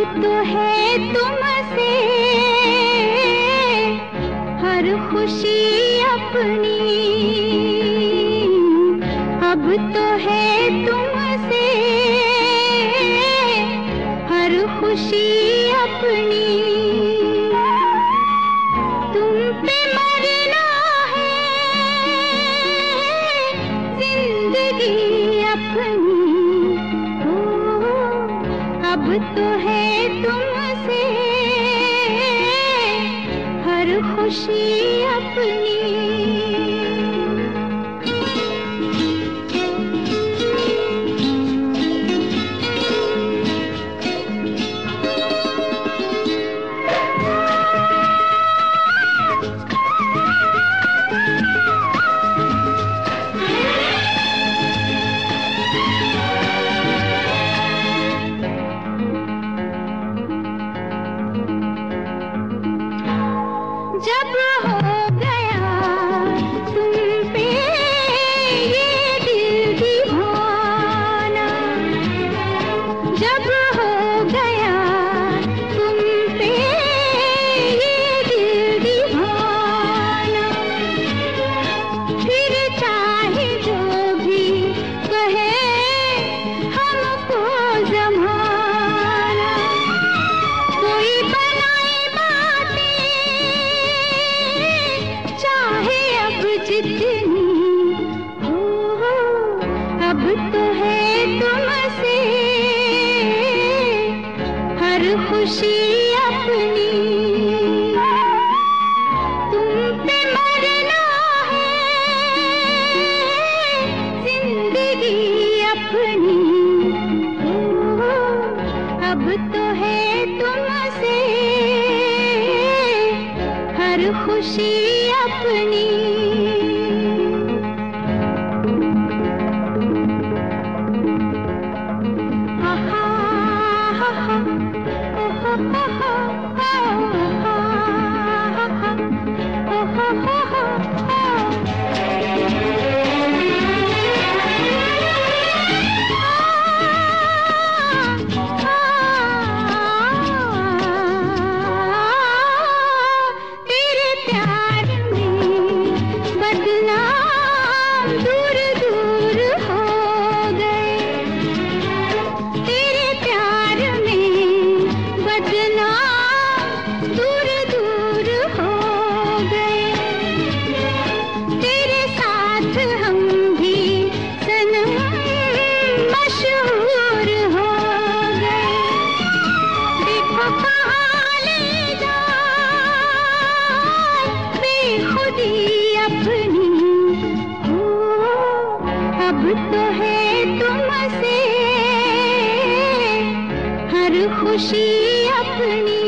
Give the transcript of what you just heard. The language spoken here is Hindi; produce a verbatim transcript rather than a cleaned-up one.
तो है तुमसे हर खुशी अपनी, अब तो है तुमसे हर खुशी अपनी। तुम पे मरना है जिंदगी अपनी, अब तो है तुमसे हर खुशी अपनी। जब हो गया तुम पे ये दिल दीवाना, जब हो गया तुम पे ये दिल दीवाना, फिर चाहे जो भी कहे हमको ज़माना, कोई बनाए बातें चाहे अब जितनी हो, अब तो है तुमसे हर खुशी अपनी। तुम पे मरना है जिंदगी अपनी, हो, अब तो है तुमसे हर खुशी अपनी। आहा, आहा, ओहो, ओहो, ओहो, ओहो, तेरे प्यार में बदनाम दूर दूर हो गए, तेरे प्यार में बदनाम दूर दूर हो गए, तेरे साथ हम भी सनम मशहूर हो गए। देखो कहाँ ले जाए बेखुदी अपनी, हो, अब तो है तुमसे हर खुशी अपनी।